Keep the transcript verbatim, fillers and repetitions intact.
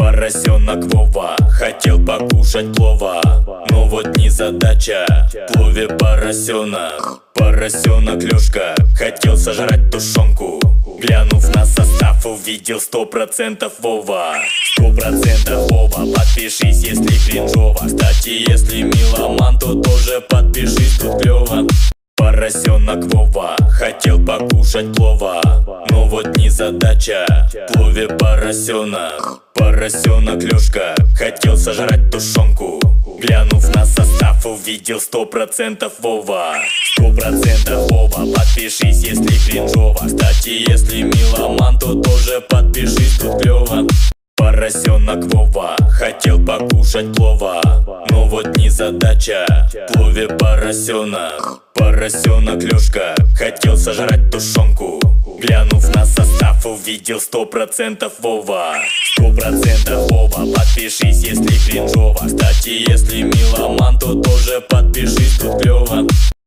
Поросенок Вова хотел покушать плова, но вот незадача, в плове поросенок. Поросенок Лёшка хотел сожрать тушенку. Глянув на состав, увидел сто процентов Вова. Сто процентов Вова, подпишись, если кринжово. Кстати, если меломан, то тоже подпишись, тут клёво. Поросенок Вова хотел покушать плова, но вот незадача, в плове поросенок. Поросенок Лёшка хотел сожрать тушенку. Глянув на состав, увидел сто процентов Вова. Сто процентов Вова, подпишись, если кринжово. Кстати, если меломан, то тоже подпишись, тут клёво. Поросенок Вова хотел покушать плова, но вот незадача, в плове поросенок. Поросенок Лёшка хотел сожрать тушенку. Глянув на состав, увидел сто процентов Вова. Сто процентов Вова, подпишись, если кринжово. Кстати, если меломан, то тоже подпишись, тут клёво.